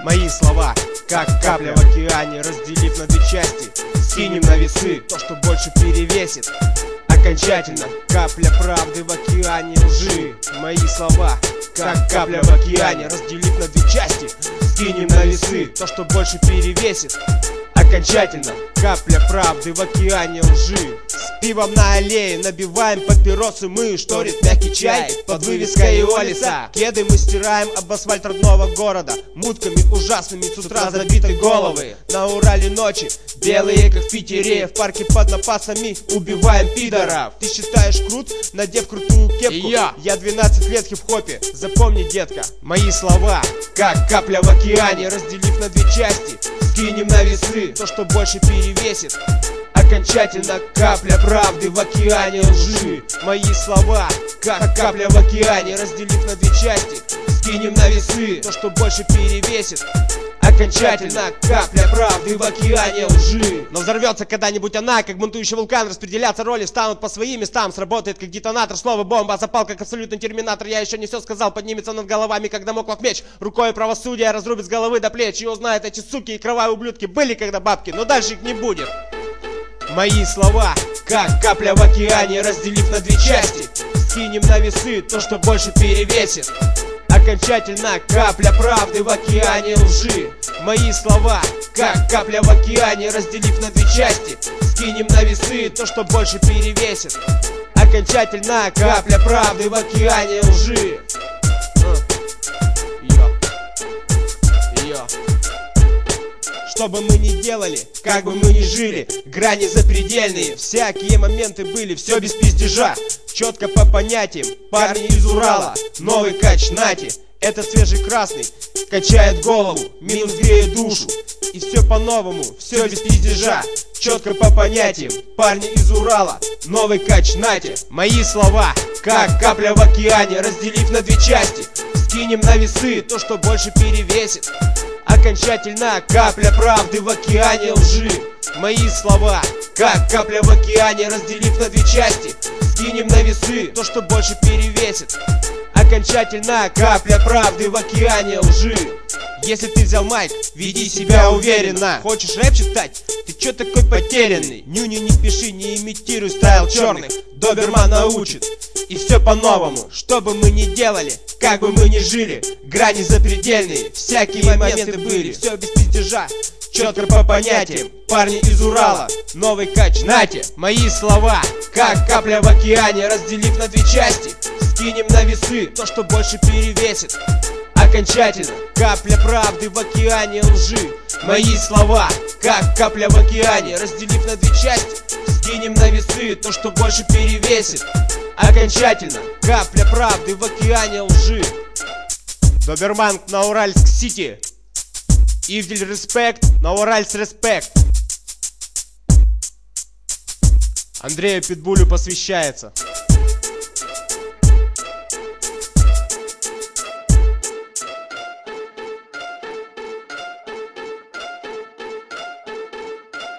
Мои слова, как капля в океане, разделив на две части, скинем на весы то, что больше перевесит. Окончательно капля правды в океане лжи. Мои слова, как капля в океане, разделив на две части, скинем на весы то, что больше перевесит. Окончательно капля правды в океане лжи. С пивом на аллее набиваем папиросы мы, шторит мягкий чай под вывеской Иолиса. Кеды мы стираем об асфальт родного города, мутками ужасными с утра забиты головы. На Урале ночи белые, как в Питере, в парке под напасами убиваем пидоров. Ты считаешь крут, надев крутую кепку? Я 12 лет в хип-хопе, запомни, детка. Мои слова, как капля в океане, разделив на две части, скинем на весы то, что больше перевесит. Окончательно капля правды в океане лжи. Мои слова, как капля в океане, разделив на две части, скинем на весы то, что больше перевесит. Окончательно капля правды в океане лжи. Но взорвется когда-нибудь она, как бунтующий вулкан. Распределяться роли станут по своим местам. Сработает как детонатор, слово бомба, запал как абсолютный терминатор. Я еще не все сказал, поднимется над головами, как дамоклов меч. Рукой правосудия разрубит с головы до плеч. И узнают эти суки и кровавые ублюдки были когда бабки, но дальше их не будет. Мои слова, как капля в океане, разделив на две части, скинем на весы то, что больше перевесит. Окончательно капля правды в океане лжи. Мои слова, как капля в океане, разделив на две части, скинем на весы то, что больше перевесит. Окончательно капля правды в океане лжи. Что бы мы ни делали, как бы мы ни жили, грани запредельные, всякие моменты были, все без пиздежа. Четко по понятиям, парни из Урала, новый кач нати. Этот свежий красный качает голову, минус греет душу. И все по-новому, все без пиздежа. Четко по понятиям, парни из Урала, новый кач нати. Мои слова, как капля в океане, разделив на две части, скинем на весы то, что больше перевесит. Окончательно капля правды в океане лжи. Мои слова, как капля в океане, разделив на две части, скинем на весы то, что больше перевесит. Окончательно капля правды в океане лжи. Если ты взял майк, веди себя уверенно. Хочешь рэп читать? Ты чё такой потерянный? Нюни не пиши, не имитируй стайл черных. Доберман научит, и все по-новому. Что бы мы ни делали, как бы мы ни жили, грани запредельные, всякие моменты были, все без пиздежа. Четко по понятиям, парни из Урала, новый кач нате. Мои слова, как капля в океане, разделив на две части, скинем на весы то, что больше перевесит. Окончательно капля правды в океане лжи. Мои слова, как капля в океане, разделив на две части, скинем на весы то, что больше перевесит. Окончательно капля правды в океане лжи. Доберман на Уральск-Сити. Ивдель респект, на Уральск респект. Андрею Питбулю посвящается.